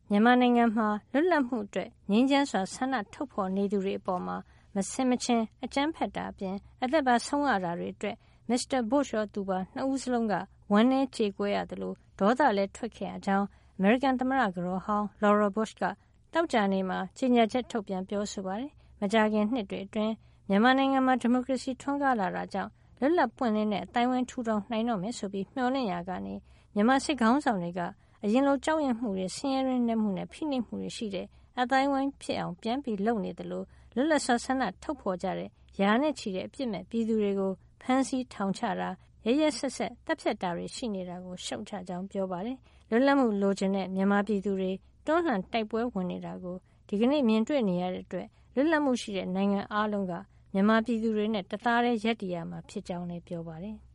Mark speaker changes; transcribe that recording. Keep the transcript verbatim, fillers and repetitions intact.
Speaker 1: မြန်မာနိုင်ငံမှာလွတ်လပ်မှုအတွက်ငြိမ်းချမ်းစွာဆန္ဒထုတ်ဖေါ်နေသူတွေအပေါ်မှာမဆင်မခြင်အကြမ်းဖက်တာအပြင်အသက်ပါဆုံးရတာတွေအတွက်မစ္စတာဘုရှ်ရောသူပါနှစ်ဦးစလုံးကဝမ်းနည်းကြေကွဲရသလိုဒေါသလည်းထွက်ခဲ့ရကြောင်းအမေရိကန်သမ္မတကတော်ဟောင်း Laura Bush ကသောကြာနေ့မှာကြေညာချက်ထုတ်ပြန်ပြောဆိုပါတယ်။မကြာခင်နှစ်တွေအတွင်းမြန်မာနိုင်ငံမှာဒီမိုကရေစီထွန်းကားလာတာကြောင့်လွတ်လပ်ပွင့်လင်းတဲ့အတိုင်းဝိုင်းထူထောင်နိုင်တော့မယ်ဆိုပြီးမျှော်လင့်ရာကနေမြန်မာစစ်ခေါင်းဆောင်တွေကအရင်လိုကြောက်ရွံ့မှုတွေဆင်းရဲရင်းနှီးမှုနဲ့ဖိနှိပ်မှုတွေရှိတဲ့အတိုင်းဝိုင်းဖြစ်အောင်ပြန်ပြီးလုပ်နေသလိုလွတ်လပ်စွာဆန္ဒထုတ်ဖေါ်ကြတဲ့ရာနဲ့ချီတဲ့အပြစ်မဲ့ပြည်သူတွေကိုဖမ်းဆီးထောင်ချတာရရဆက်ဆက်တပ်ဖြတ်တာတွေရှိနေတာကိုရှုတ်ချကြောင်းပြောပါတယ်။လွတ်လပ်မှုလိုချင်တဲ့မြန်မာပြည်သူတွေတွန်းလှန်တိုက်ပွဲဝင်နေတာကိုဒီကနေ့မြင်တွေ့နေရတဲ့အတွက်လွတ်လပ်မှုရှိတဲ့နိုင်ငံအားလုံးကမြန်မာပြည်သူတွေနဲ့တသားတည်းရပ်တည်ရမှာဖြစ်ကြောင်းလည်းပြောပါတယ်။